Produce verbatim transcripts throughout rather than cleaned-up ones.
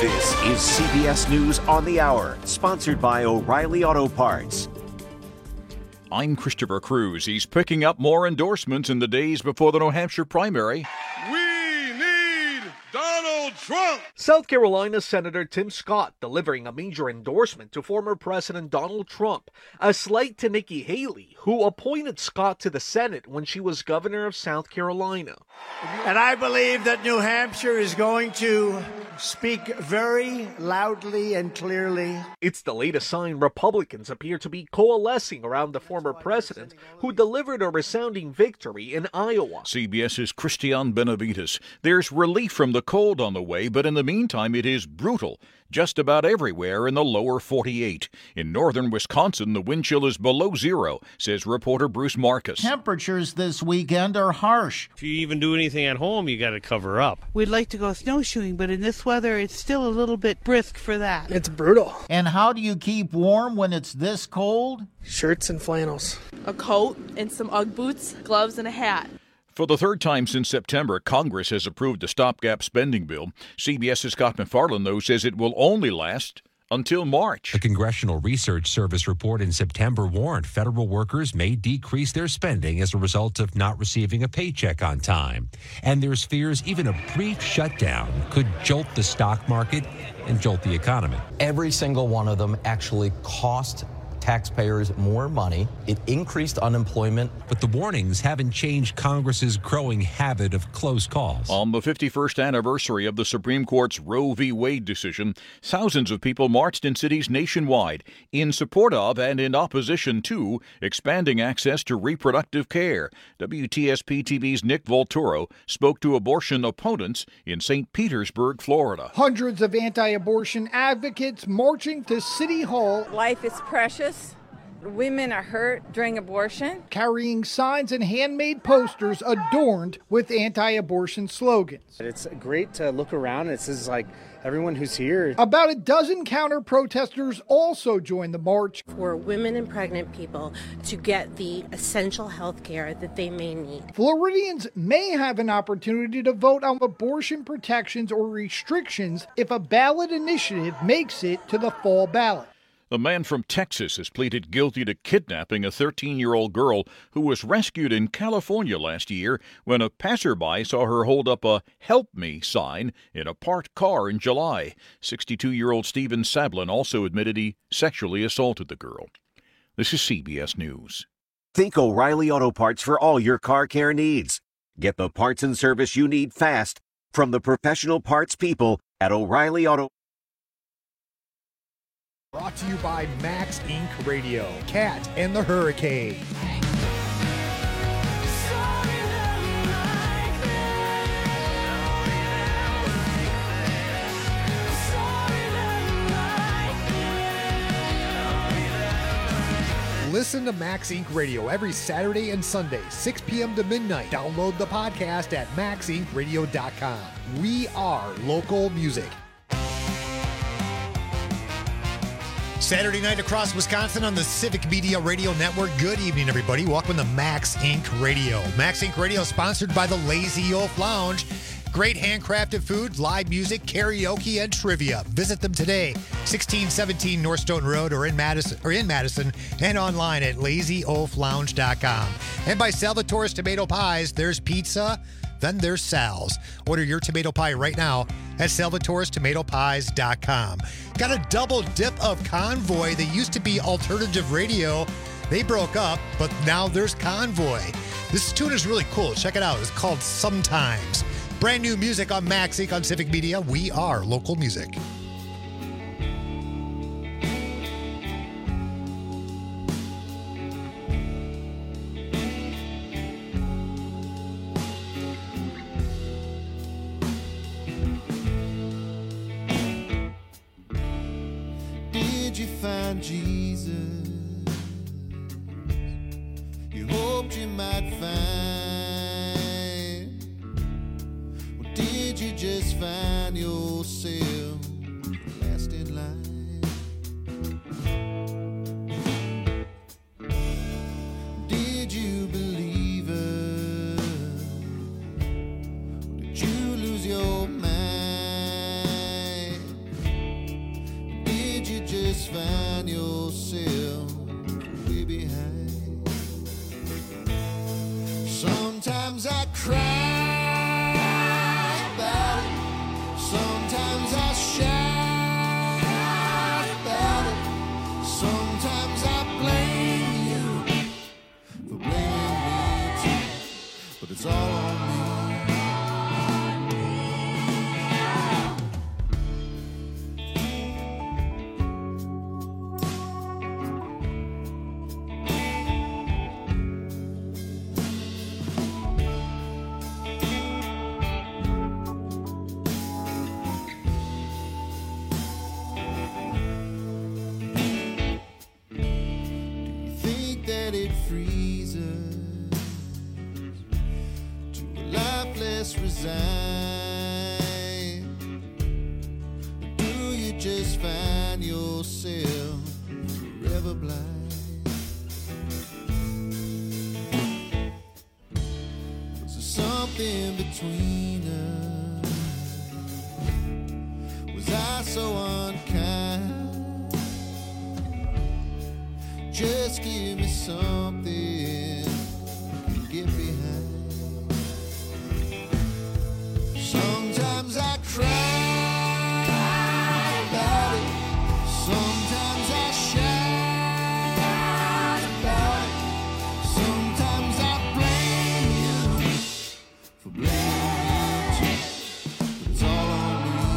This is C B S News on the Hour, sponsored by O'Reilly Auto Parts. I'm Christopher Cruz. He's picking up more endorsements in the days before the New Hampshire primary. We need Donald Trump! South Carolina Senator Tim Scott delivering a major endorsement to former President Donald Trump, a slight to Nikki Haley, who appointed Scott to the Senate when she was governor of South Carolina. And I believe that New Hampshire is going to speak very loudly and clearly. It's the latest sign Republicans appear to be coalescing around the former president, who delivered a resounding victory in Iowa. CBS's Christian Benavides. There's relief from the cold on the way, but in the meantime it is brutal just about everywhere in the lower forty-eight. In northern Wisconsin, the wind chill is below zero, says reporter Bruce Marcus. Temperatures this weekend are harsh. If you even do anything at home, you got to cover up. We'd like to go snowshoeing, but in this weather, it's still a little bit brisk for that. It's brutal. And how do you keep warm when it's this cold? Shirts and flannels. A coat and some Ugg boots, gloves, and a hat. For the third time since September, Congress has approved a stopgap spending bill. CBS's Scott McFarland, though, says it will only last until March. A Congressional Research Service report in September warned federal workers may decrease their spending as a result of not receiving a paycheck on time. And there's fears even a brief shutdown could jolt the stock market and jolt the economy. Every single one of them actually cost taxpayers more money. It increased unemployment. But the warnings haven't changed Congress's growing habit of close calls. On the fifty-first anniversary of the Supreme Court's Roe v. Wade decision, thousands of people marched in cities nationwide in support of and in opposition to expanding access to reproductive care. W T S P T V's Nick Volturo spoke to abortion opponents in Saint Petersburg, Florida. Hundreds of anti-abortion advocates marching to City Hall. Life is precious. Women are hurt during abortion. Carrying signs and handmade posters adorned with anti-abortion slogans. It's great to look around. It's just like everyone who's here. About a dozen counter-protesters also joined the march. For women and pregnant people to get the essential health care that they may need. Floridians may have an opportunity to vote on abortion protections or restrictions if a ballot initiative makes it to the fall ballot. The man from Texas has pleaded guilty to kidnapping a thirteen-year-old girl who was rescued in California last year when a passerby saw her hold up a "Help Me" sign in a parked car in July. sixty-two-year-old Stephen Sablin also admitted he sexually assaulted the girl. This is C B S News. Think O'Reilly Auto Parts for all your car care needs. Get the parts and service you need fast from the professional parts people at O'Reilly Auto. Brought to you by Max Incorporated. Radio, Cat and the Hurricane. Listen to Max Incorporated. Radio every Saturday and Sunday, six p.m. to midnight. Download the podcast at max inc radio dot com. We are local music. Saturday night across Wisconsin on the Civic Media Radio Network. Good evening, everybody. Welcome to Max Incorporated. Radio. Max Incorporated. Radio sponsored by the Lazy Oaf Lounge. Great handcrafted food, live music, karaoke, and trivia. Visit them today, sixteen seventeen North Stone Road, or in Madison, or in Madison, and online at lazy oaf lounge dot com. And by Salvatore's Tomato Pies. There's pizza, then there's Sal's. Order your tomato pie right now at salvatores tomato pies dot com. Got a double dip of Convoy. They used to be alternative radio. They broke up, but now there's Convoy. This tune is really cool. Check it out. It's called Sometimes. Brand new music on Max Inc on Civic Media. We are local music. Did you find Jesus? You hoped you might find. Did you just find yourself last in line? Did you believe her? Did you lose your mind? Sometimes I cry about it. Sometimes I shout about it. Sometimes I blame you for blaming me too. But it's all on me. Resign? Do you just find yourself forever blind? Was there something between us? Was I so unkind? Just give me something to get behind. Sometimes I cry about it. Sometimes I shout about it. Sometimes I blame you for blaming me too. But it's all on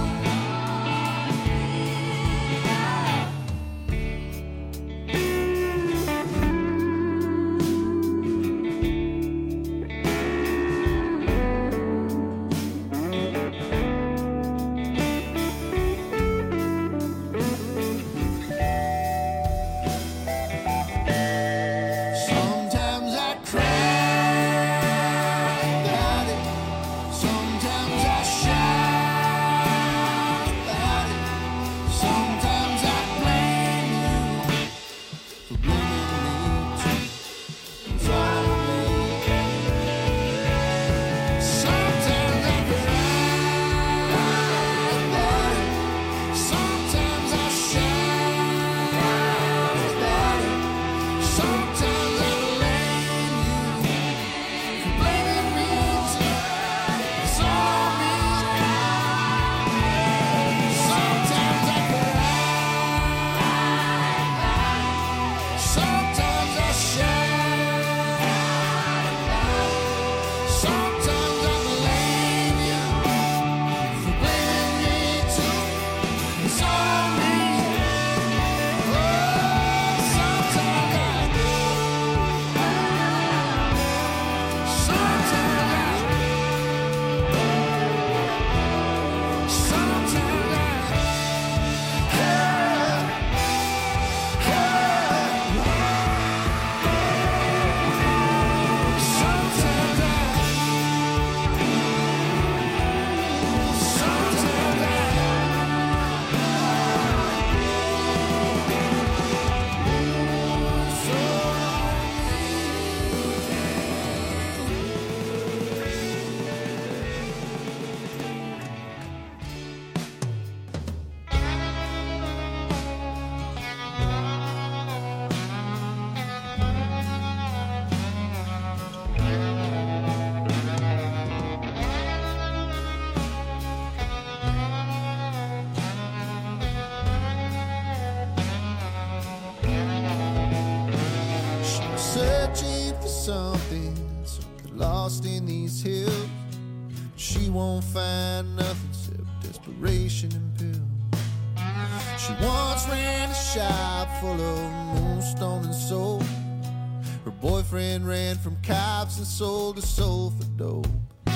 something, something lost in these hills. She won't find nothing except desperation and pills. She once ran a shop full of moonstone and soul. Her boyfriend ran from cops and sold her soul for dope.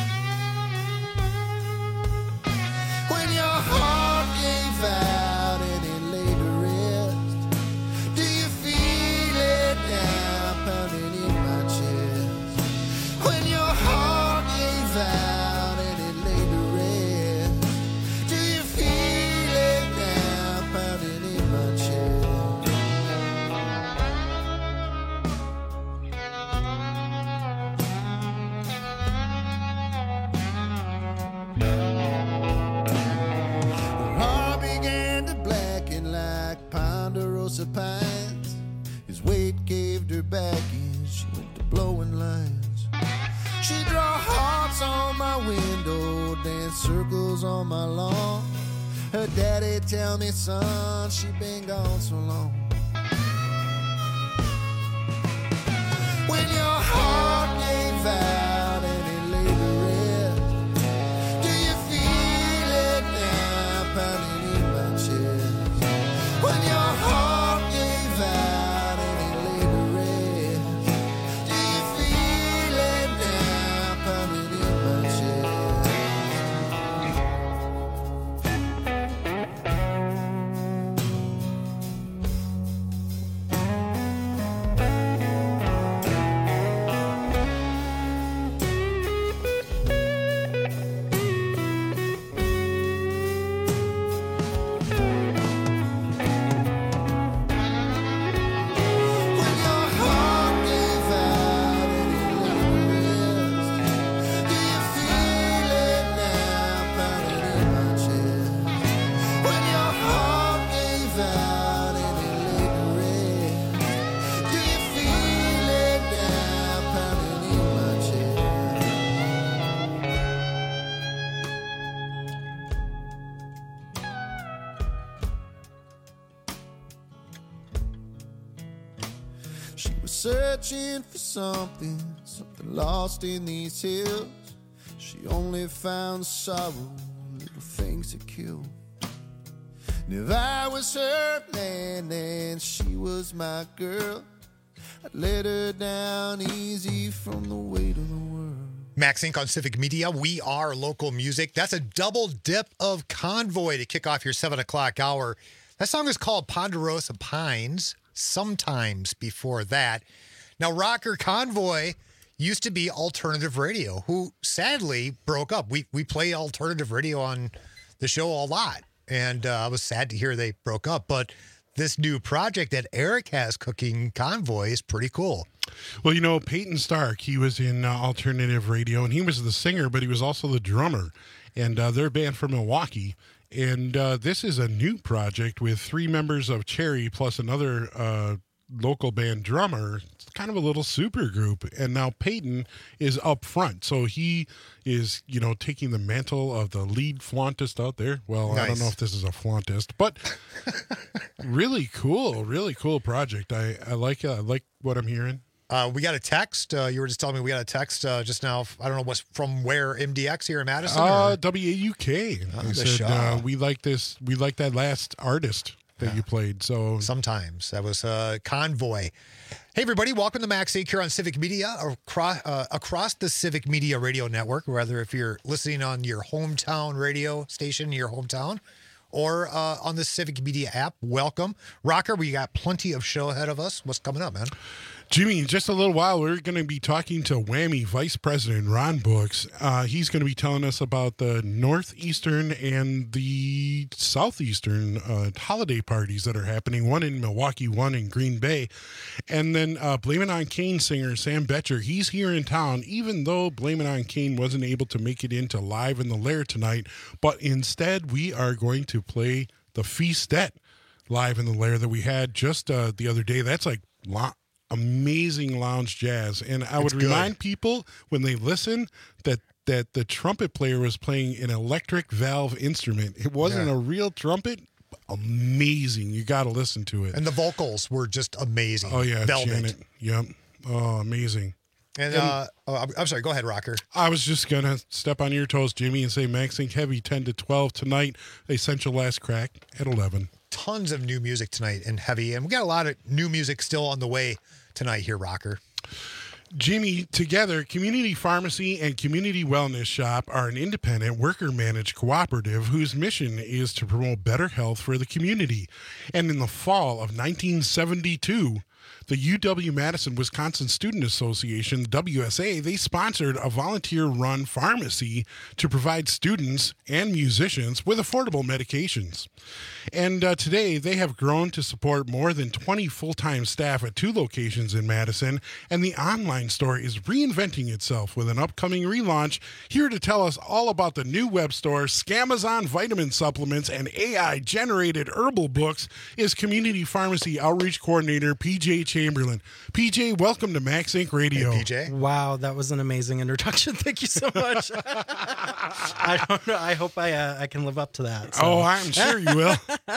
When your heart gave out and it laid to rest, do you feel it now pounding in my chest? When your heart gave out and it laid to rest, do you feel it now pounding in my chest? Ponderosa pines. His weight caved her back in. She went to blowing lines. She circles on my lawn. Her daddy tell me, son, she been gone so long. When your heart gave out and it laid to rest, do you feel it now pounding in my chest? When your heart gave out and it laid to rest, do you feel it now pounding in my chest? Searching for something, something lost in these hills. She only found sorrow, little things to kill. And if I was her man and she was my girl, I'd let her down easy from the weight of the world. Max Inc on Civic Media. We are local music. That's a double dip of Convoy to kick off your seven o'clock hour. That song is called Ponderosa Pines. Sometimes before that. Now, Rocker, Convoy used to be alternative radio, who sadly broke up. We we play alternative radio on the show a lot, and uh, I was sad to hear they broke up. But this new project that Eric has cooking, Convoy, is pretty cool. Well, you know, Peyton Stark, he was in uh, alternative radio, and he was the singer, but he was also the drummer. And uh, they're a band from Milwaukee. And uh, this is a new project with three members of Cherry plus another uh, local band drummer. It's kind of a little super group. And now Peyton is up front. So he is, you know, taking the mantle of the lead flauntist out there. Well, nice. I don't know if this is a flauntist, but really cool, really cool project. I, I like uh, I like what I'm hearing. Uh, we got a text. Uh, you were just telling me we got a text uh, just now. I don't know what's from where. M D X here in Madison. Uh, W A U K. Oh, they said uh, we like this. We like that last artist that yeah. you played. So sometimes that was uh, Convoy. Hey everybody, welcome to Max Inc here on Civic Media across uh, across the Civic Media Radio Network. Whether if you're listening on your hometown radio station, your hometown, or uh, on the Civic Media app, welcome. Rocker, we got plenty of show ahead of us. What's coming up, man? Jimmy, in just a little while, we're going to be talking to Whammy Vice President Ron Books. Uh, he's going to be telling us about the Northeastern and the Southeastern uh, holiday parties that are happening, one in Milwaukee, one in Green Bay. And then uh, Blame It on Kane singer Sam Betcher, he's here in town, even though Blame It on Kane wasn't able to make it into Live in the Lair tonight. But instead, we are going to play the Feastette Live in the Lair that we had just uh, the other day. That's like lo- amazing lounge jazz. And I would remind people when they listen that that the trumpet player was playing an electric valve instrument. It wasn't yeah. a real trumpet. Amazing. You got to listen to it. And the vocals were just amazing. Oh, yeah. Velvet. Janet. Yep. Oh, amazing. And, and uh, oh, I'm sorry. Go ahead, Rocker. I was just going to step on your toes, Jimmy, and say Max Inc Heavy ten to twelve tonight. Essential Last Crack at eleven. Tons of new music tonight in Heavy. And we got a lot of new music still on the way tonight here, Rocker. Jimmy, together, Community Pharmacy and Community Wellness Shop are an independent worker-managed cooperative whose mission is to promote better health for the community. And in the fall of nineteen seventy-two, the U W-Madison Wisconsin Student Association, W S A, they sponsored a volunteer-run pharmacy to provide students and musicians with affordable medications. And uh, today, they have grown to support more than twenty full-time staff at two locations in Madison, and the online store is reinventing itself with an upcoming relaunch. Here to tell us all about the new web store, Scamazon Vitamin Supplements, and A I-generated herbal books is Community Pharmacy Outreach Coordinator P J J Chamberlain. P J, welcome to Max Inc Radio. Hey, P J. Wow, that was an amazing introduction. Thank you so much. I don't know. I hope I uh, I can live up to that. So. Oh, I'm sure you will.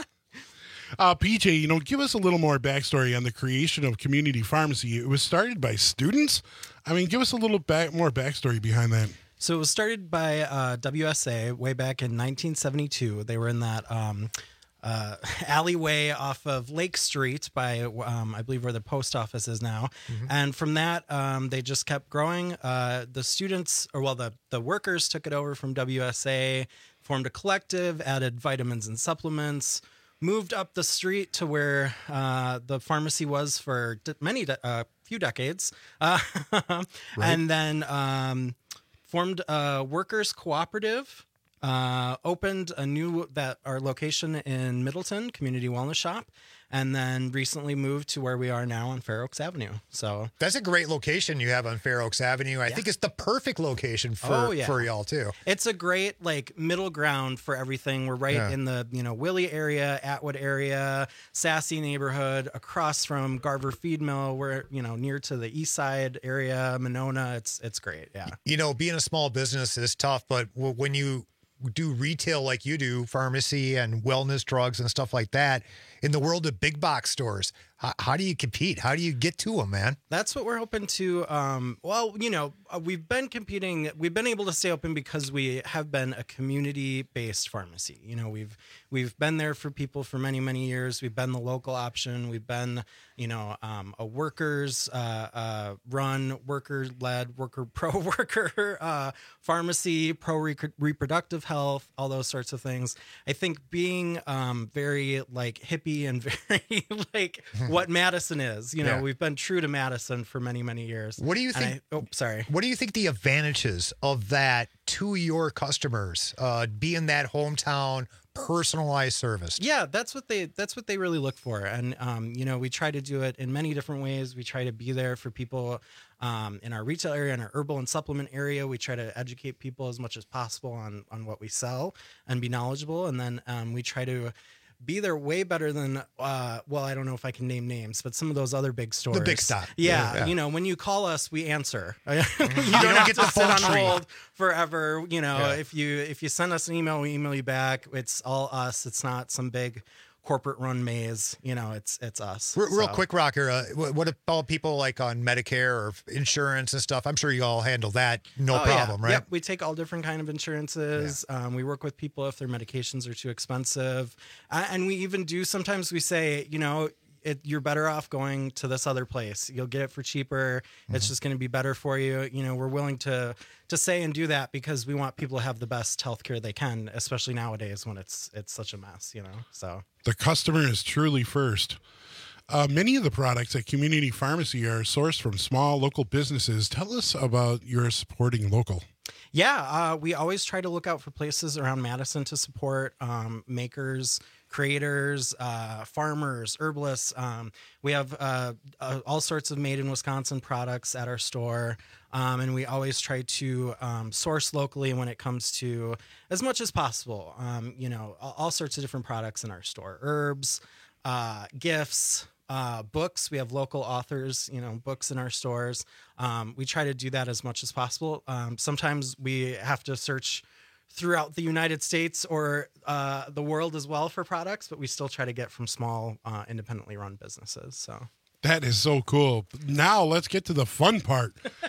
Uh, P J, you know, give us a little more backstory on the creation of Community Pharmacy. It was started by students. I mean, give us a little back, more backstory behind that. So it was started by uh, W S A way back in nineteen seventy-two. They were in that um, uh, alleyway off of Lake Street by, um, I believe, where the post office is now. Mm-hmm. And from that, um, they just kept growing. Uh, the students, or well, the, the workers took it over from W S A, formed a collective, added vitamins and supplements, moved up the street to where uh, the pharmacy was for d- many, de- uh, few decades. Uh, right. And then um, formed a workers cooperative, uh, opened a new, that our location in Middleton, Community Wellness Shop, and then recently moved to where we are now on Fair Oaks Avenue. So that's a great location you have on Fair Oaks Avenue. I yeah. think it's the perfect location for, oh, yeah. for y'all too. It's a great like middle ground for everything. We're right yeah. in the, you know, Willie area, Atwood area, Sassy neighborhood, across from Garver Feed Mill. We're, you know, near to the East Side area, Monona. It's, it's great. Yeah. You know, being a small business is tough, but when you do retail like you do, pharmacy and wellness drugs and stuff like that, in the world of big box stores, how, how do you compete? How do you get to them, man? That's what we're hoping to. Um, well, you know, we've been competing. We've been able to stay open because we have been a community-based pharmacy. You know, we've we've been there for people for many, many years. We've been the local option. We've been, you know, um, a workers uh, uh, run, worker-led, worker pro-worker uh, pharmacy, pro-reproductive health, all those sorts of things. I think being um, very like hippie and very like what Madison is, you know, yeah. we've been true to Madison for many, many years. What do you think? I, oh, sorry. What do you think the advantages of that to your customers, uh, being that hometown personalized service? Yeah, that's what they that's what they really look for. And um, you know, we try to do it in many different ways. We try to be there for people um, in our retail area, in our herbal and supplement area. We try to educate people as much as possible on on what we sell and be knowledgeable. And then um, we try to be there way better than, uh, well, I don't know if I can name names, but some of those other big stores. The big stop. Yeah, yeah. You know, when you call us, we answer. you don't, you don't have get to sit on hold forever. You know, yeah. if you if you send us an email, we email you back. It's all us. It's not some big corporate run maze. You know, it's it's us. Real, so. real quick, Rocker, uh, what about people like on Medicare or insurance and stuff? I'm sure you all handle that no oh, problem, yeah. right? Yep, we take all different kind of insurances. Yeah. Um, we work with people if their medications are too expensive. Uh, and we even do, sometimes we say, you know, It, you're better off going to this other place. You'll get it for cheaper. Mm-hmm. It's just going to be better for you. You know, we're willing to to say and do that because we want people to have the best healthcare they can, especially nowadays when it's it's such a mess. You know, so the customer is truly first. Uh, many of the products at Community Pharmacy are sourced from small local businesses. Tell us about your supporting local. Yeah, uh, we always try to look out for places around Madison to support um, makers, creators, uh, farmers, herbalists. Um, we have uh, uh, all sorts of made in Wisconsin products at our store. Um, and we always try to um, source locally when it comes to as much as possible. Um, you know, all, all sorts of different products in our store, herbs, uh, gifts, uh, books. We have local authors, you know, books in our stores. Um, we try to do that as much as possible. Um, sometimes we have to search throughout the United States or uh, the world as well for products, but we still try to get from small, uh, independently run businesses. So that is so cool. Now let's get to the fun part.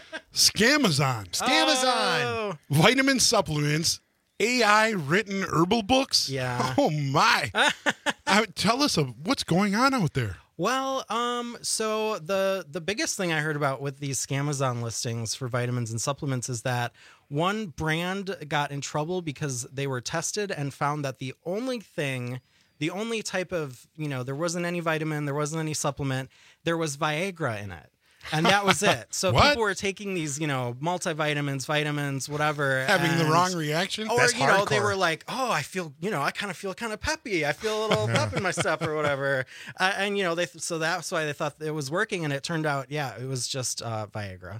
Scamazon. Scamazon. Oh. Vitamin supplements, A I written herbal books. Yeah. Oh my. uh, tell us uh, what's going on out there. Well, um, so the the biggest thing I heard about with these Scamazon listings for vitamins and supplements is that one brand got in trouble because they were tested and found that the only thing, the only type of, you know, there wasn't any vitamin, there wasn't any supplement, there was Viagra in it. And that was it. So What? people were taking these, you know, multivitamins, vitamins, whatever. Having the and- wrong reaction? Or, That's you know, they hardcore. were like, oh, I feel, you know, I kind of feel kind of peppy. I feel a little pep in my step or whatever. Uh, and, you know, they so that's why they thought it was working. And it turned out, yeah, it was just uh, Viagra.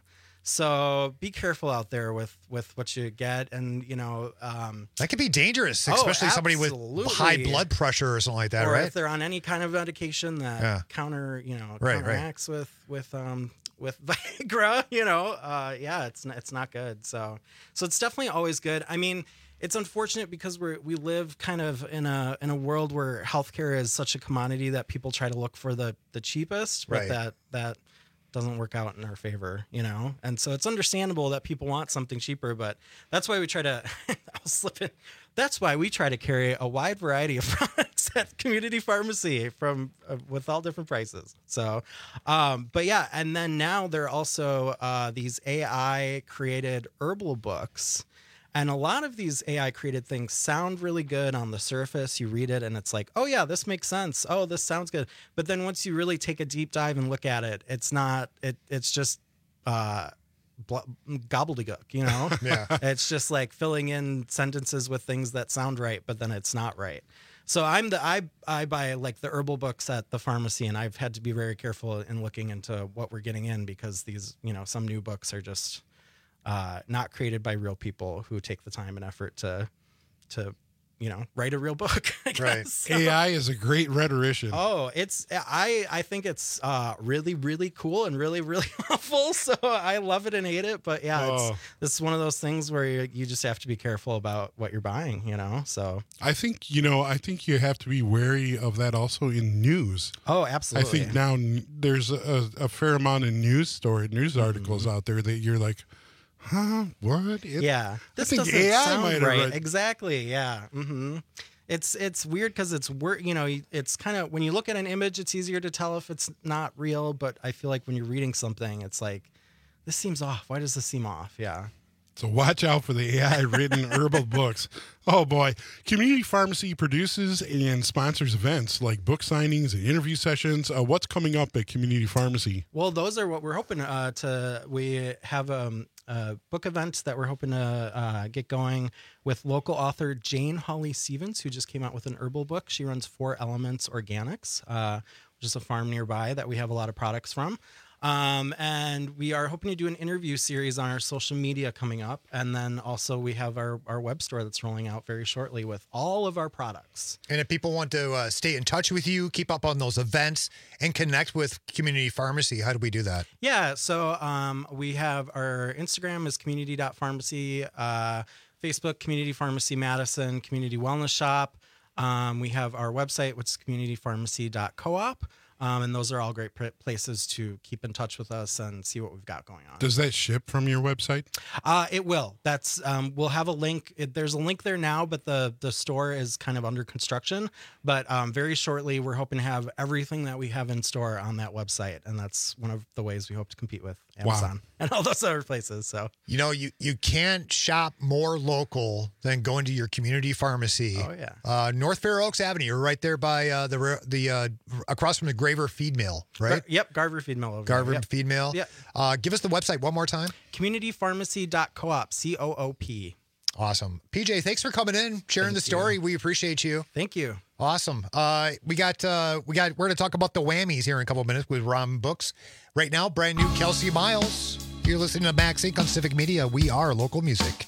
So be careful out there with, with what you get. And, you know, um, that could be dangerous, oh, especially somebody with absolutely. high blood pressure or something like that, or right? if they're on any kind of medication that Yeah. counter, you know, Right, counteracts with, with, um, with Viagra, you know, uh, yeah, it's not, it's not good. So, so it's definitely always good. I mean, it's unfortunate because we're, we live kind of in a, in a world where healthcare is such a commodity that people try to look for the, the cheapest, but Right. that, that doesn't work out in our favor, you know? And so it's understandable that people want something cheaper, but that's why we try to, I'll slip in. That's why we try to carry a wide variety of products at Community Pharmacy from uh, with all different prices. So, um, but yeah, and then now there are also uh, these A I created herbal books. And a lot of these A I created things sound really good on the surface. You read it and it's like, oh yeah, this makes sense. Oh, this sounds good. But then once you really take a deep dive and look at it, it's not, it, it's just, uh, bl- gobbledygook, you know? Yeah. It's just like filling in sentences with things that sound right, but then it's not right. So I'm the, I, I buy like the herbal books at the pharmacy, and I've had to be very careful in looking into what we're getting in, because these, you know, some new books are just, Uh, not created by real people who take the time and effort to, to, you know, write a real book. I guess. Right. So- A I is a great rhetorician. Oh, it's I I think it's uh, really really cool and really really awful. So I love it and hate it. But yeah, Oh. it's this is one of those things where you, you just have to be careful about what you're buying. You know, so I think, you know, I think you have to be wary of that also in news. Oh, absolutely. I think now n- there's a, a fair amount of news story, news articles Mm-hmm. out there that you're like, huh, what? It, yeah, I this think doesn't A I sound might have right. read- Exactly. Yeah. Mm-hmm. It's it's weird because it's wor- you know it's kind of when you look at an image, it's easier to tell if it's not real. But I feel like when you're reading something, it's like, this seems off. Why does this seem off? Yeah. So watch out for the A I written herbal books. Oh boy. Community Pharmacy produces and sponsors events like book signings and interview sessions. Uh, what's coming up at Community Pharmacy? Well, those are what we're hoping uh, to. We have um, a book event that we're hoping to uh, get going with local author Jane Holly Stevens, who just came out with an herbal book. She runs Four Elements Organics, uh, which is a farm nearby that we have a lot of products from. Um, and we are hoping to do an interview series on our social media coming up. And then also we have our, our web store that's rolling out very shortly with all of our products. And if people want to uh, stay in touch with you, keep up on those events, and connect with Community Pharmacy, how do we do that? Yeah, so um, we have our Instagram is community dot pharmacy, uh, Facebook, Community Pharmacy Madison, Community Wellness Shop. Um, we have our website, which is community pharmacy dot coop. Um, and those are all great pr- places to keep in touch with us and see what we've got going on. Does that ship from your website? Uh, it will. That's um, we'll have a link. It, there's a link there now, but the the store is kind of under construction. But um, very shortly, we're hoping to have everything that we have in store on that website, and that's one of the ways we hope to compete with Amazon Wow. and all those other places. So You know, you, you can't shop more local than going to your community pharmacy. Oh, yeah. Uh, North Fair Oaks Avenue, you're right there by uh, the the uh, across from the Graver Feed Mill, right? Gar- yep, Garver Feed Mill over Garver there. Yep. Feed Mill. Yep. Uh, give us the website one more time. community pharmacy dot coop, C O O P. Awesome. P J, thanks for coming in, sharing Thank the story. We appreciate you. Thank you. Awesome. Uh, we got uh, we got we're going to talk about the whammies here in a couple of minutes with Ron Books. Right now, brand new Kelsey Miles. You're listening to Max Incorporated on Civic Media. We are local music.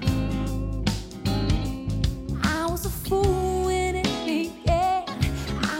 I was a fool when it began. I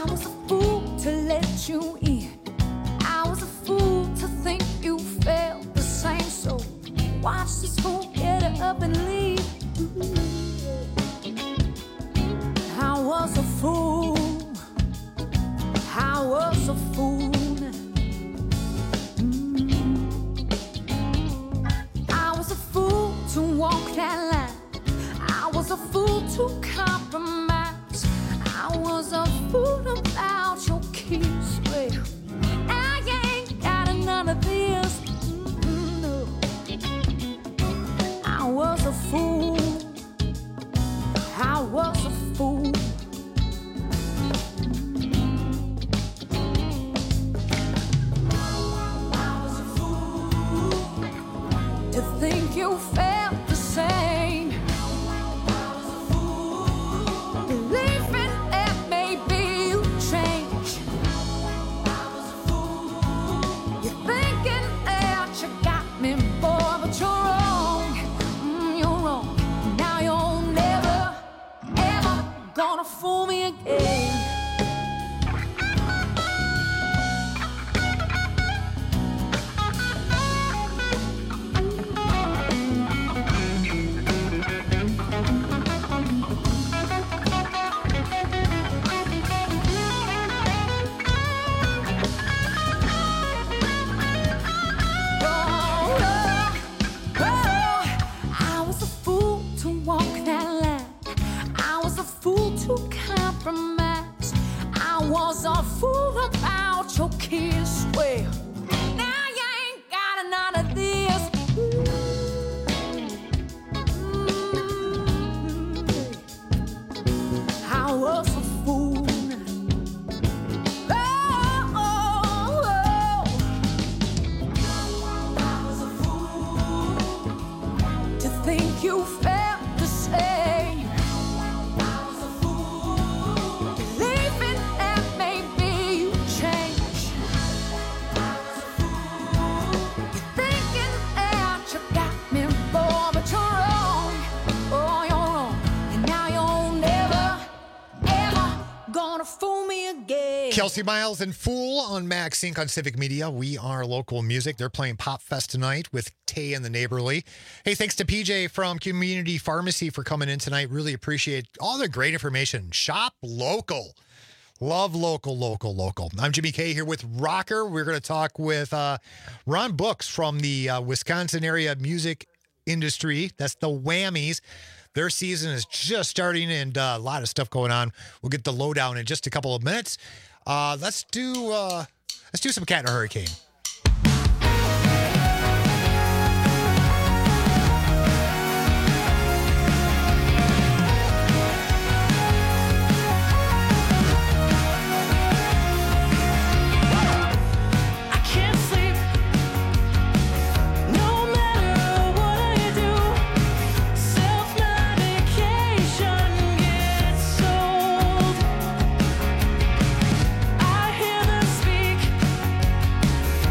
was a fool about your kiss. Well, now you ain't got none of this. Mm-hmm. I was a fool. Oh, oh, oh. I was a fool to think you felt the same. Fool me again. Kelsey Miles and Fool on Max Inc on Civic Media. We are local music. They're playing Pop Fest tonight with Tay and the Neighborly. Hey, thanks to P J from Community Pharmacy for coming in tonight. Really appreciate all the great information. Shop local. Love local, local, local. I'm Jimmy K here with Rocker. We're going to talk with uh, Ron Brooks from the uh, Wisconsin area music industry. That's the Whammies. Their season is just starting and uh, a lot of stuff going on. We'll get the lowdown in just a couple of minutes. Uh, let's do uh, let's do some Cat in a Hurricane. I hear them speak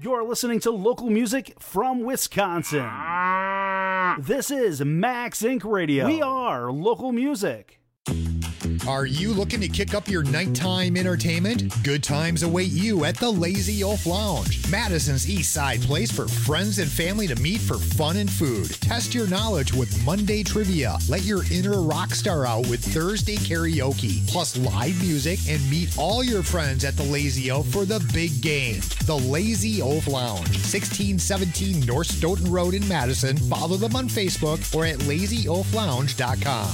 You're listening to local music from Wisconsin. This is Max Inc Radio. We are local music. Are you looking to kick up your nighttime entertainment? Good times await you at the Lazy Oaf Lounge, Madison's East Side place for friends and family to meet for fun and food. Test your knowledge with Monday trivia. Let your inner rock star out with Thursday karaoke, plus live music, and meet all your friends at the Lazy Oaf for the big game. The Lazy Oaf Lounge, sixteen seventeen North Stoughton Road in Madison. Follow them on Facebook or at lazy oaf lounge dot com.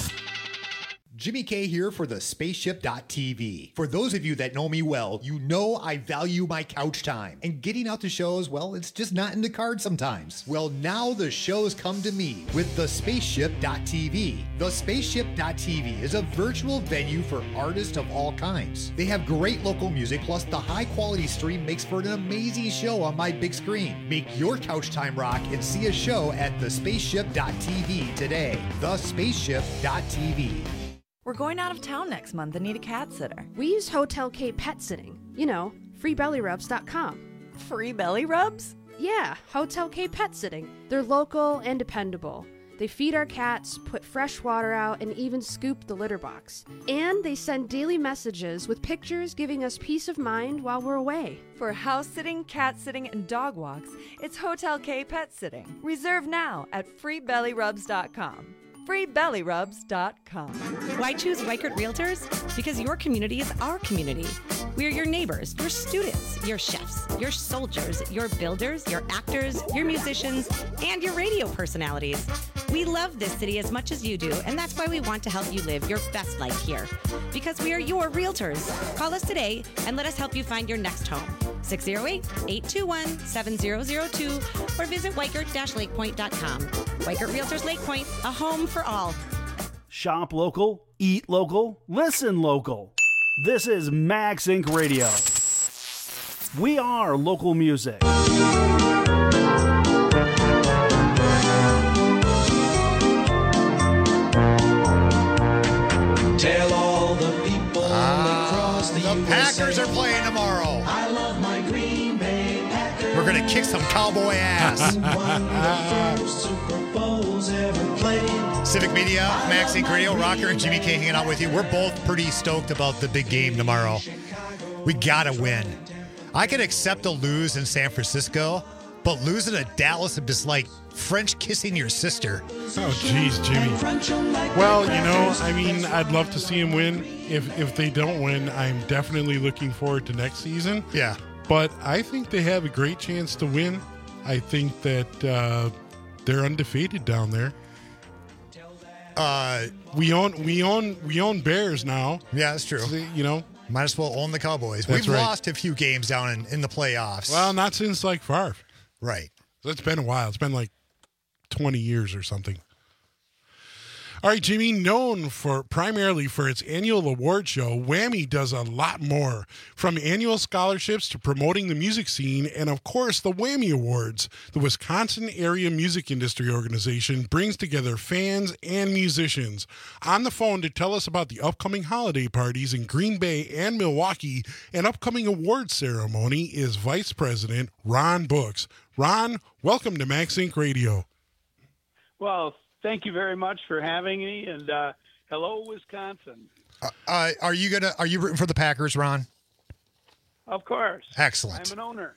Jimmy K here for the spaceship dot t v. For those of you that know me well, you know I value my couch time. And getting out to shows, well, it's just not in the cards sometimes. Well, now the shows come to me with the spaceship dot t v. The spaceship dot t v is a virtual venue for artists of all kinds. They have great local music, plus the high quality stream makes for an amazing show on my big screen. Make your couch time rock and see a show at the spaceship dot t v today. the spaceship dot t v. We're going out of town next month and need a cat sitter. We use Hotel K Pet Sitting. You know, free belly rubs dot com. Free belly rubs? Yeah, Hotel K Pet Sitting. They're local and dependable. They feed our cats, put fresh water out, and even scoop the litter box. And they send daily messages with pictures giving us peace of mind while we're away. For house sitting, cat sitting, and dog walks, it's Hotel K Pet Sitting. Reserve now at free belly rubs dot com. free belly rubs dot com. Why choose Weichert Realtors? Because your community is our community. We're your neighbors, your students, your chefs, your soldiers, your builders, your actors, your musicians, and your radio personalities. We love this city as much as you do, and that's why we want to help you live your best life here. Because we are your realtors. Call us today and let us help you find your next home. six oh eight, eight two one, seven oh oh two or visit weichert dash lake point dot com. Weichert Realtors Lake Point, a home for all. Shop local, eat local, listen local. This is Max Inc Radio. We are local music. Tell all the people across the, the U S A. Packers are playing tomorrow. I love my Green Bay Packers. We're going to kick some cowboy ass. Super Bowls ever played. Civic Media, Max Inc Radio, Rocker and Jimmy K hanging out with you. We're both pretty stoked about the big game tomorrow. We got to win. I could accept a lose in San Francisco, but losing to Dallas is just like French kissing your sister. Oh, geez, Jimmy. Well, you know, I mean, I'd love to see him win. If if they don't win, I'm definitely looking forward to next season. Yeah. But I think they have a great chance to win. I think that uh, they're undefeated down there. Uh, we own we own we own Bears now. Yeah, that's true. So, you know, might as well own the Cowboys. That's We've right. lost a few games down in, in the playoffs. Well, not since like Favre. Right. So it's been a while. It's been like twenty years or something. All right, Jimmy, known for primarily for its annual award show, Whammy does a lot more. From annual scholarships to promoting the music scene, and of course, the Whammy Awards. The Wisconsin Area Music Industry Organization brings together fans and musicians. On the phone to tell us about the upcoming holiday parties in Green Bay and Milwaukee and upcoming awards ceremony is Vice President Ron Books. Ron, welcome to Max Inc Radio. Well, thank you very much for having me, and uh, hello, Wisconsin. Uh, uh, are you gonna? Are you rooting for the Packers, Ron? Of course. Excellent. I'm an owner.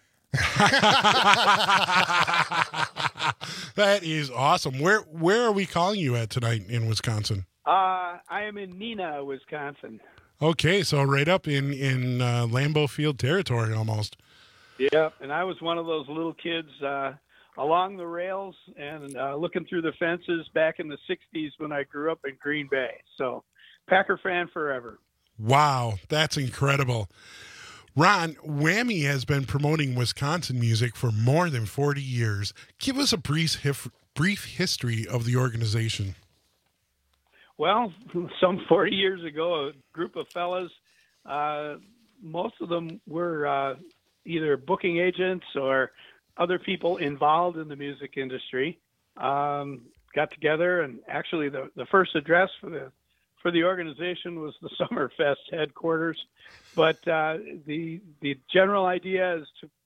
That is awesome. Where where are we calling you at tonight in Wisconsin? Uh, I am in Neenah, Wisconsin. Okay, so right up in in uh, Lambeau Field territory almost. Yep, and I was one of those little kids uh, along the rails and uh, looking through the fences back in the sixties when I grew up in Green Bay. So, Packer fan forever. Wow, that's incredible. Ron, Whammy has been promoting Wisconsin music for more than forty years. Give us a brief, hif- brief history of the organization. Well, some forty years ago, a group of fellas, uh, most of them were uh, either booking agents or other people involved in the music industry, um, got together, and actually the, the first address for the for the organization was the Summerfest headquarters. But uh, the the general idea is to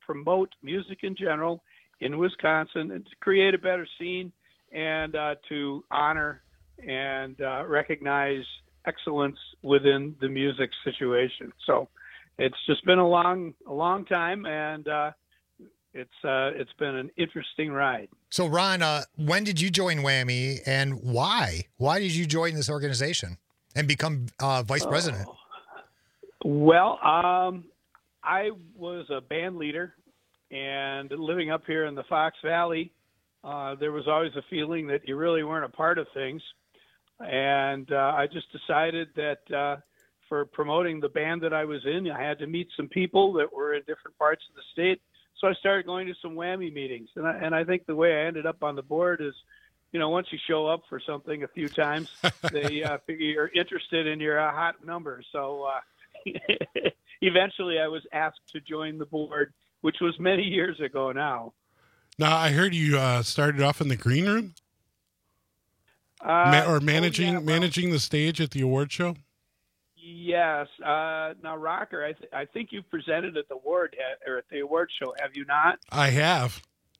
promote music in general in Wisconsin and to create a better scene and uh, to honor and uh, recognize excellence within the music situation. So it's just been a long, a long time, and uh, it's uh, it's been an interesting ride. So, Ron, uh, when did you join Whammy, and why? Why did you join this organization and become uh, vice president? Oh. Well, um, I was a band leader, and living up here in the Fox Valley, uh, there was always a feeling that you really weren't a part of things. And uh, I just decided that uh, for promoting the band that I was in, I had to meet some people that were in different parts of the state. So I started going to some Whammy meetings. And I, and I think the way I ended up on the board is, you know, once you show up for something a few times, they uh, figure you're interested in your uh, hot number. So uh, eventually I was asked to join the board, which was many years ago now. Now, I heard you uh, started off in the green room? Uh, Ma- or managing oh, yeah, well, managing the stage at the award show? Yes. Uh, now, Rocker, I, th- I think you've presented at the award or at the award show, have you not? I have.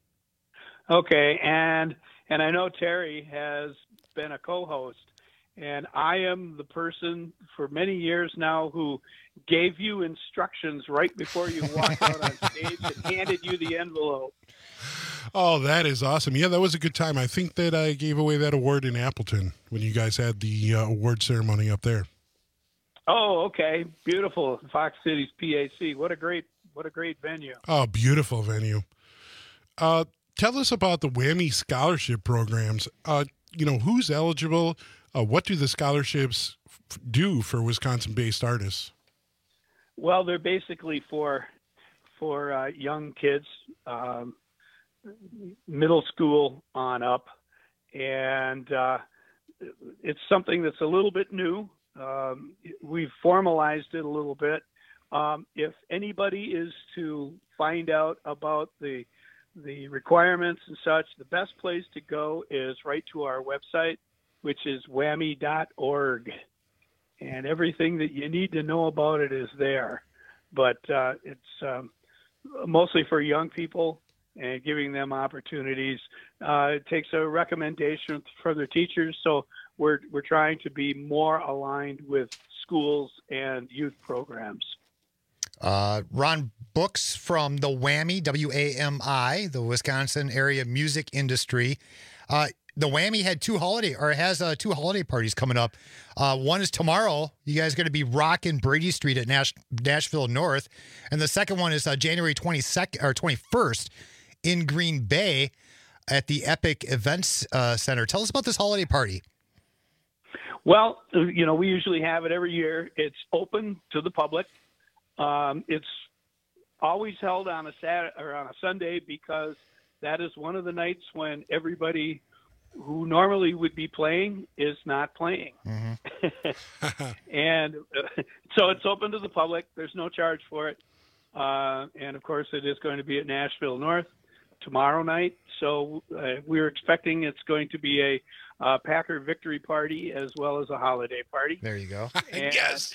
Okay, and and I know Terry has been a co-host, and I am the person for many years now who gave you instructions right before you walked out on stage and handed you the envelope. Oh, that is awesome. Yeah, that was a good time. I think that I gave away that award in Appleton when you guys had the uh, award ceremony up there. Oh, okay. Beautiful. Fox Cities P A C. What a great what a great venue. Oh, beautiful venue. Uh, tell us about the Whammy scholarship programs. Uh, you know, who's eligible? Uh, what do the scholarships f- do for Wisconsin-based artists? Well, they're basically for for uh, young kids, um, middle school on up, and uh, it's something that's a little bit new. Um, we've formalized it a little bit. Um, if anybody is to find out about the the requirements and such, the best place to go is right to our website, which is whammy dot org. And everything that you need to know about it is there. But uh, it's um, mostly for young people and giving them opportunities. Uh, it takes a recommendation from their teachers. So we're we're trying to be more aligned with schools and youth programs. Uh, Ron Books from the Whammy, W A M I, the Wisconsin area music industry. Uh, the Whammy had two holiday or has uh, two holiday parties coming up. Uh, one is tomorrow. You guys are going to be rocking Brady Street at Nash- Nashville North, and the second one is uh, January twenty-second or twenty-first in Green Bay at the Epic Events uh, Center. Tell us about this holiday party. Well, you know, we usually have it every year. It's open to the public. Um, it's always held on a Saturday or on a Sunday because that is one of the nights when everybody who normally would be playing is not playing. Mm-hmm. And uh, so it's open to the public. There's no charge for it. Uh, and of course it is going to be at Nashville North tomorrow night. So uh, we're expecting it's going to be a uh, Packer victory party as well as a holiday party. There you go. And, yes.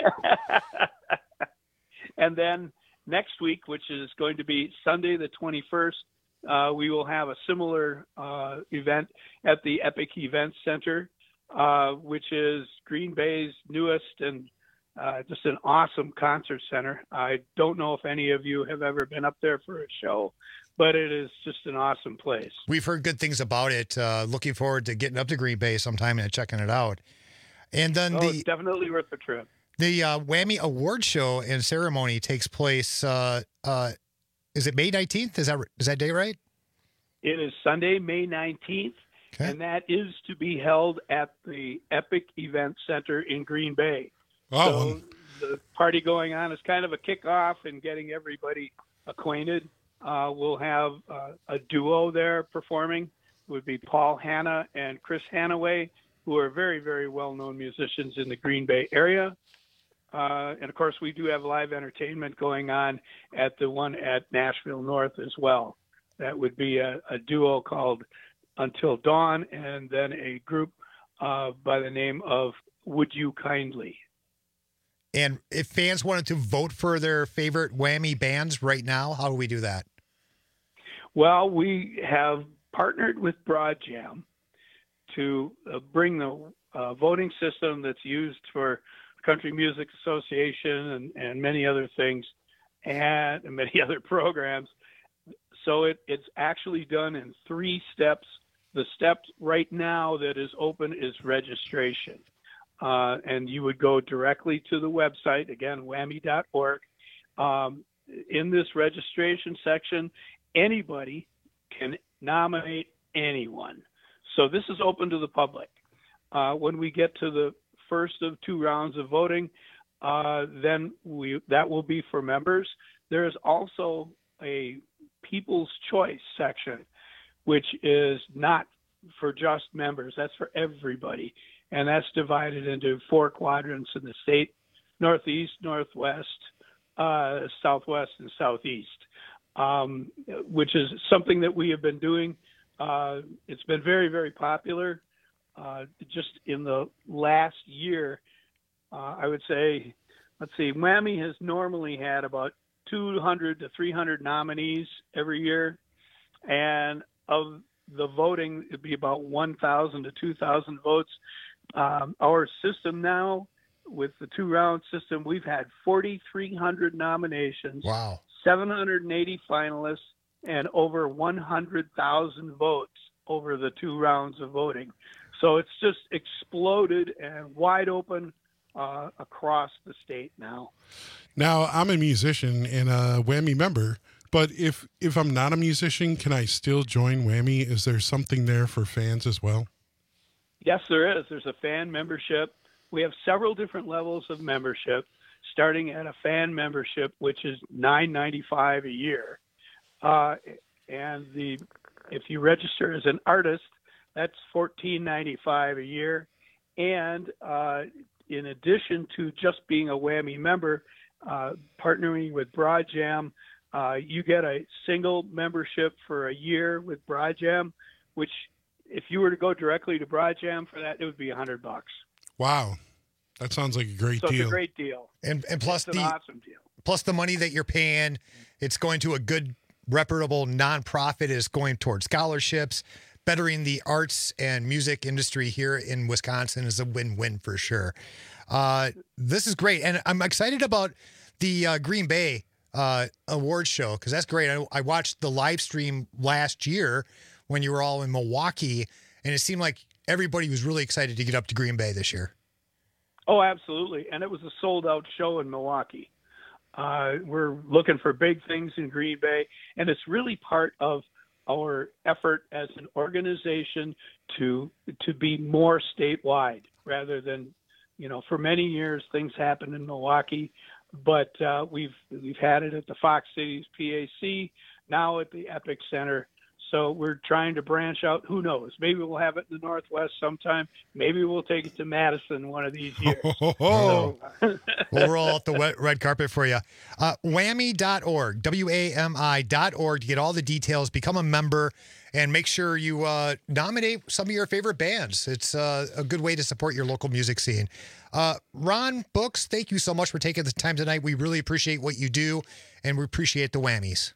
And then next week, which is going to be Sunday the twenty-first, uh, we will have a similar uh, event at the Epic Events Center, uh, which is Green Bay's newest and uh, just an awesome concert center. I don't know if any of you have ever been up there for a show, but it is just an awesome place. We've heard good things about it. Uh, looking forward to getting up to Green Bay sometime and checking it out. And then oh, the it's definitely worth the trip. The uh, Whammy Award Show and ceremony takes place. Uh, uh, is it May nineteenth? Is that is that day right? It is Sunday, May nineteenth, okay. And that is to be held at the Epic Event Center in Green Bay. Oh. So the party going on is kind of a kickoff and getting everybody acquainted. Uh, we'll have uh, a duo there performing. It would be Paul Hanna and Chris Hanaway, who are very, very well-known musicians in the Green Bay area. Uh, and, of course, we do have live entertainment going on at the one at Nashville North as well. That would be a, a duo called Until Dawn and then a group uh, by the name of Would You Kindly. And if fans wanted to vote for their favorite Whammy bands right now, how do we do that? Well, we have partnered with Broadjam to uh, bring the uh, voting system that's used for Country Music Association and, and many other things and many other programs. So it, it's actually done in three steps. The step right now that is open is registration. Uh, and you would go directly to the website, again, whammy dot org. Um, in this registration section, anybody can nominate anyone. So this is open to the public. Uh, when we get to the first of two rounds of voting, uh, then we that will be for members. There is also a People's Choice section, which is not for just members. That's for everybody. And that's divided into four quadrants in the state: Northeast, Northwest, uh, Southwest, and Southeast, um, which is something that we have been doing. Uh, it's been very, very popular. Uh, just in the last year, uh, I would say, let's see, Whammy has normally had about two hundred to three hundred nominees every year. And of the voting, it'd be about one thousand to two thousand votes. Um, our system now, with the two-round system, we've had forty-three hundred nominations, wow, seven hundred eighty finalists, and over one hundred thousand votes over the two rounds of voting. So it's just exploded and wide open uh, across the state now. Now, I'm a musician and a Whammy member, but if, if I'm not a musician, can I still join Whammy? Is there something there for fans as well? Yes, there is. There's a fan membership. We have several different levels of membership, starting at a fan membership, which is nine ninety-five a year. Uh, and the if you register as an artist, that's fourteen ninety-five a year. And uh, in addition to just being a Whammy member, uh, partnering with Broadjam, uh, you get a single membership for a year with Broadjam, which if you were to go directly to Broadjam for that, it would be a hundred bucks. Wow, that sounds like a great so deal. It's a great deal, and and plus it's the an awesome deal. Plus the money that you're paying, it's going to a good, reputable nonprofit. Is going towards scholarships, bettering the arts and music industry here in Wisconsin is a win-win for sure. Uh, this is great, and I'm excited about the uh, Green Bay uh, awards show because that's great. I, I watched the live stream last year when you were all in Milwaukee, and it seemed like everybody was really excited to get up to Green Bay this year. Oh, absolutely. And it was a sold-out show in Milwaukee. Uh, we're looking for big things in Green Bay, and it's really part of our effort as an organization to to be more statewide rather than, you know, for many years things happened in Milwaukee, but uh, we've we've had it at the Fox Cities P A C, now at the Epic Center. So we're trying to branch out. Who knows? Maybe we'll have it in the Northwest sometime. Maybe we'll take it to Madison one of these years. Oh, so. We'll roll out the wet, red carpet for you. Uh, whammy dot org, W A M I dot org to get all the details. Become a member and make sure you uh, nominate some of your favorite bands. It's uh, a good way to support your local music scene. Uh, Ron Books, thank you so much for taking the time tonight. We really appreciate what you do, and we appreciate the Whammies.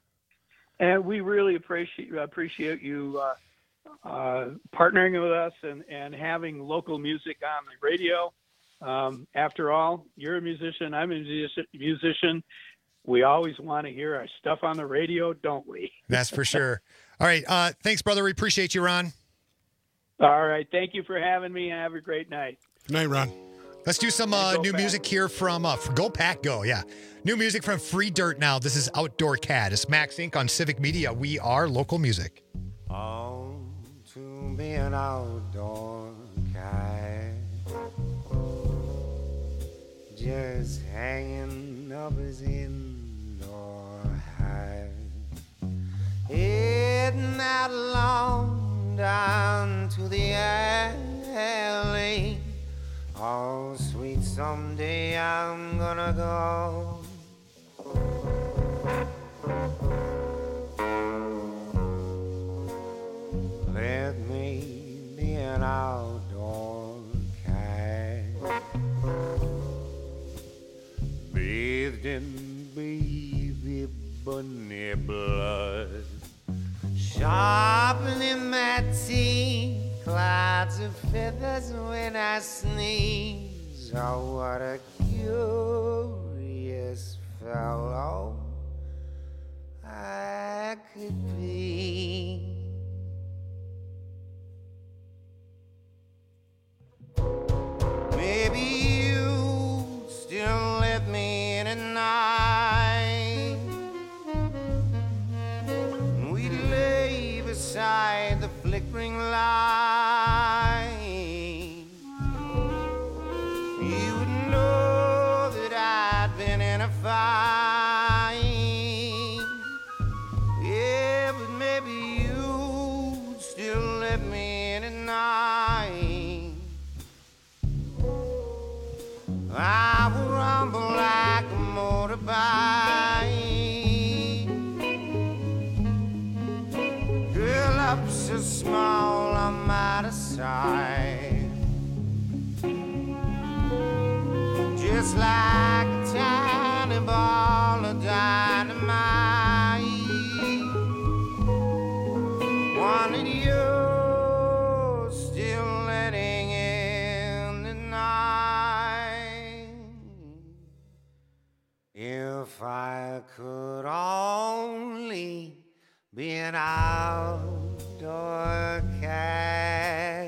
And we really appreciate appreciate you uh, uh, partnering with us and, and having local music on the radio. Um, after all, you're a musician, I'm a musician. We always want to hear our stuff on the radio, don't we? That's for sure. All right. Uh, thanks, brother. We appreciate you, Ron. All right. Thank you for having me, and have a great night. Good night, Ron. Let's do some uh, new Pack. music here from uh, Go Pack Go. Yeah. New music from Free Dirt now. This is Outdoor Cat. It's Max Incorporated on Civic Media. We are local music. On to be an outdoor cat, just hanging up his indoor hat, heading out along down to the alley. Oh, sweet, someday I'm gonna go. Let me be an outdoor cat. in baby bunny blood. Sharpening my teeth, clouds of feathers when I sneeze. Oh, what a curious fellow I could be. Maybe you still let me in at night. We lay beside the flickering light. You would know that I'd been in a fight. Yeah, but maybe you'd still let me in at night. I will rumble like a motorbike. Girl, up so small I'm out of sight. Just like a tiny ball of dynamite. Wanted you still letting in the night. If I could only be an outdoor cat.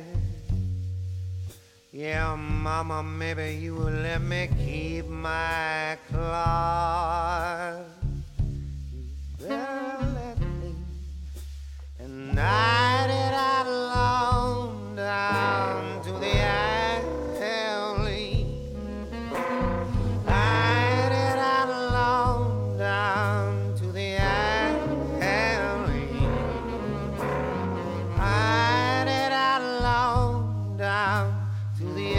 Yeah, mama, maybe you will let me keep my claws. You better let me. And night it out alone down to the alley. Night it out alone down to the alley. Night it out alone down to the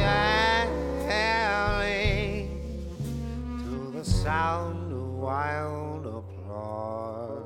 alley. To the sound of wild applause.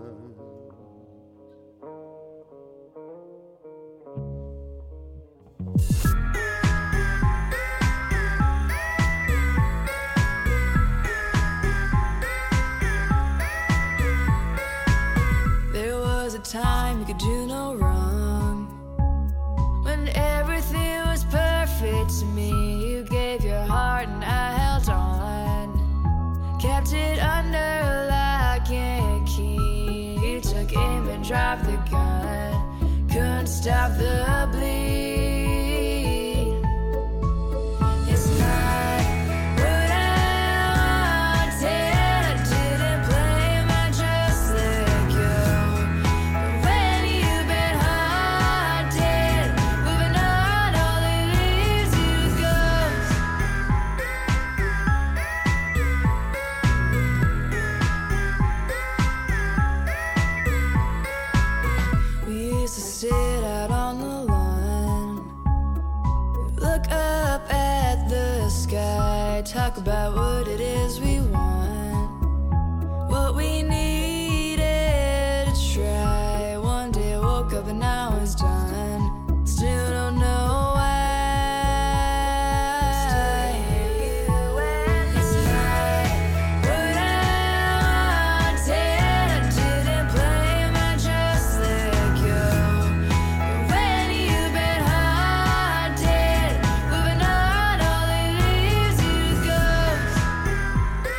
There was a time you could do no wrong. When everything was perfect to me, you gave your heart and I held on. Kept it under lock and key. You took aim and dropped the gun. Couldn't stop the bleed. It's not what I wanted. I didn't blame, I just let go. But when you've been haunted, moving on, all it leaves you is ghosts. We used to sit out on the lawn, look up at the sky, talk about what it is we want, what we needed to try. One day I woke up and now it's done. Still don't know why. It's not what I wanted. I didn't blame, I just let go. But when you've been haunted, moving on, all it leaves you is ghosts.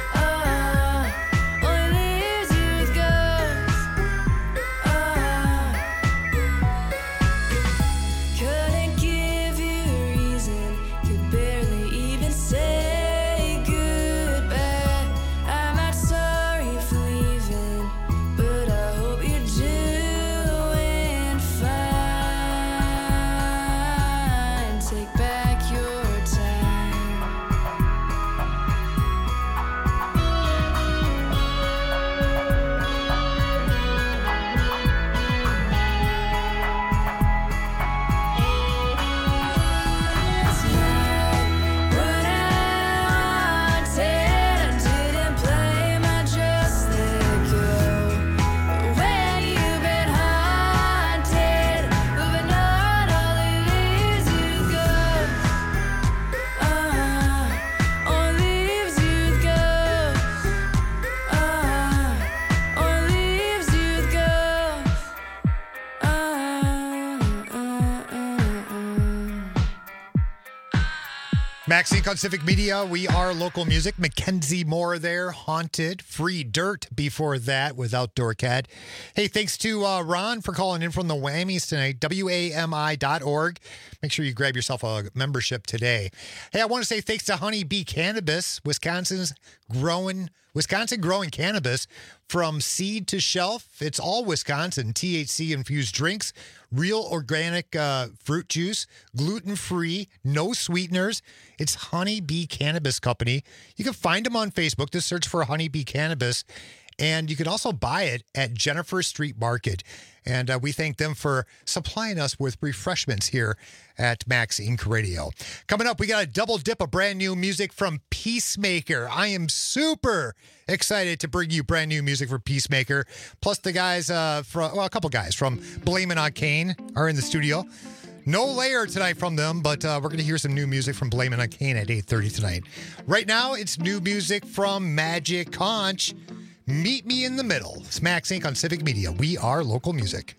Max Inc on Civic Media. We are local music. Mackenzie Moore there, Haunted. Free Dirt before that with Outdoor Cat. Hey, thanks to uh, Ron for calling in from the Whammies tonight. W A M I dot org. Make sure you grab yourself a membership today. Hey, I want to say thanks to Honeybee Cannabis, Wisconsin's growing, Wisconsin growing cannabis from seed to shelf. It's all Wisconsin T H C infused drinks, real organic uh, fruit juice, gluten-free, no sweeteners. It's Honeybee Cannabis Company. You can find them on Facebook. Just search for Honeybee Cannabis. And you can also buy it at Jennifer Street Market. And uh, we thank them for supplying us with refreshments here at Max Inc Radio. Coming up, we got a double dip of brand new music from Peacemaker. I am super excited to bring you brand new music from Peacemaker. Plus the guys uh, from, well, a couple guys from Blame It on Kane are in the studio. No layer tonight from them, but uh, we're going to hear some new music from Blame It on Kane at eight thirty tonight. Right now, it's new music from Magic Conch. Meet Me in the Middle. It's Max Inc on Civic Media. We are local music.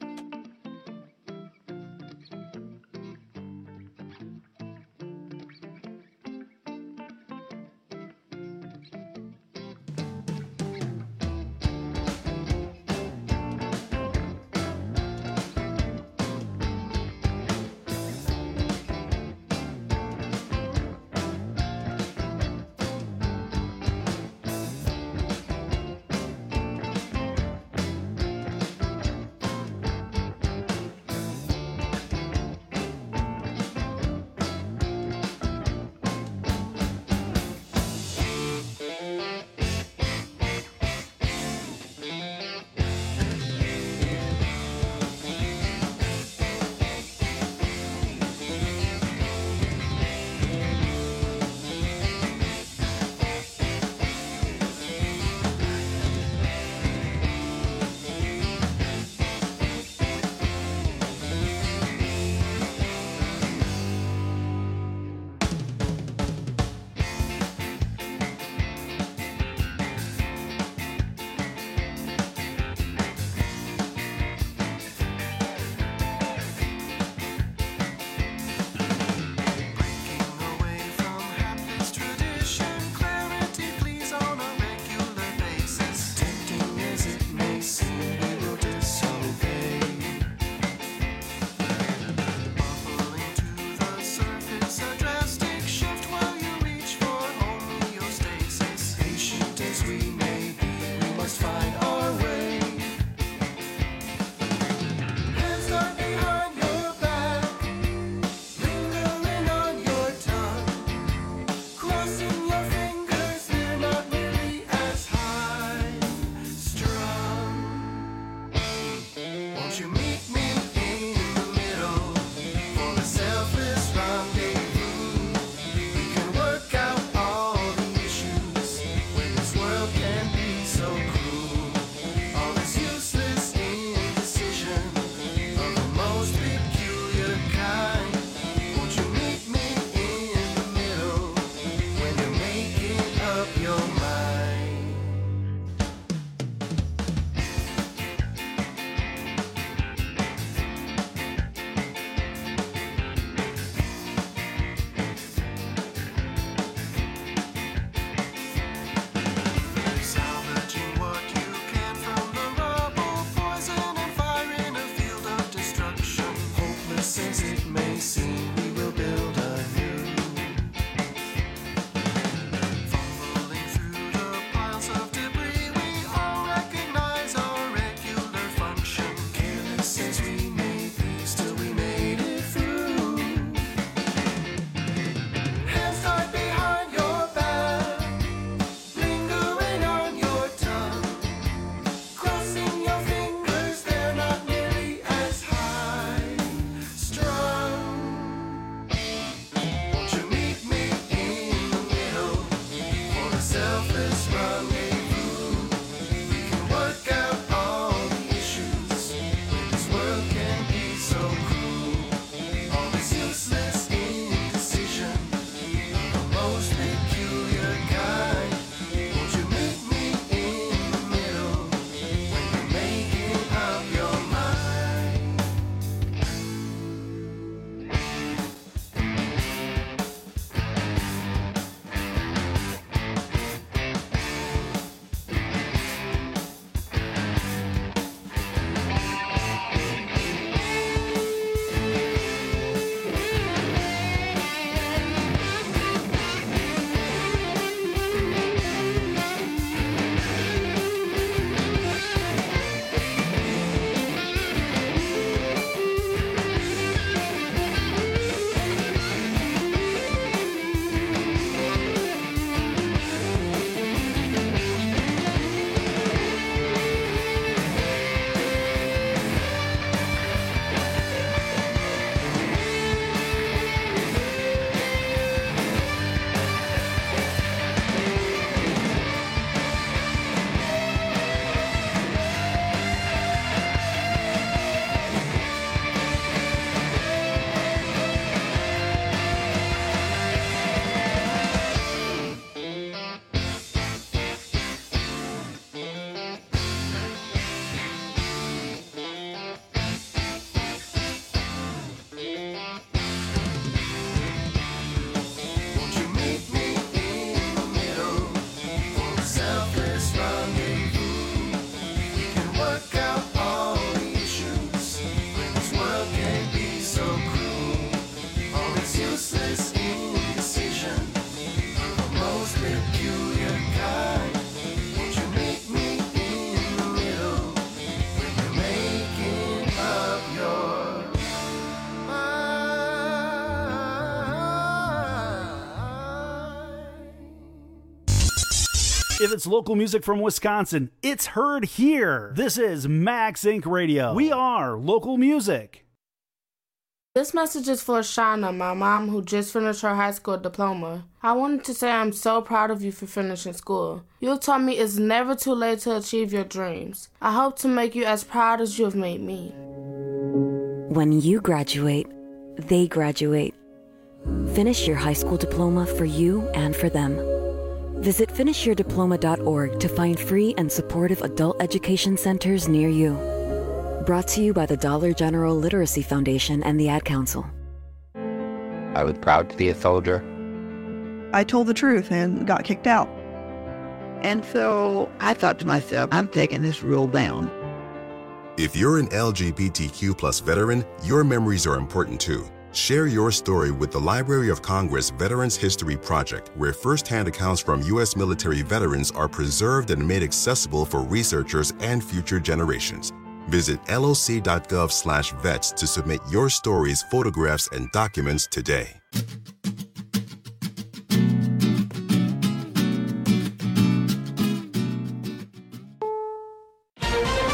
If it's local music from Wisconsin, it's heard here. This is Max Inc Radio. We are local music. This message is for Shauna, my mom, who just finished her high school diploma. I wanted to say I'm so proud of you for finishing school. You taught me it's never too late to achieve your dreams. I hope to make you as proud as you have made me. When you graduate, they graduate. Finish your high school diploma for you and for them. Visit finish your diploma dot org to find free and supportive adult education centers near you. Brought to you by the Dollar General Literacy Foundation and the Ad Council. I was proud to be a soldier. I told the truth and got kicked out. And so I thought to myself, I'm taking this rule down. If you're an L G B T Q plus veteran, your memories are important too. Share your story with the Library of Congress Veterans History Project, where firsthand accounts from U S military veterans are preserved and made accessible for researchers and future generations. Visit L O C dot gov slash vets to submit your stories, photographs, and documents today.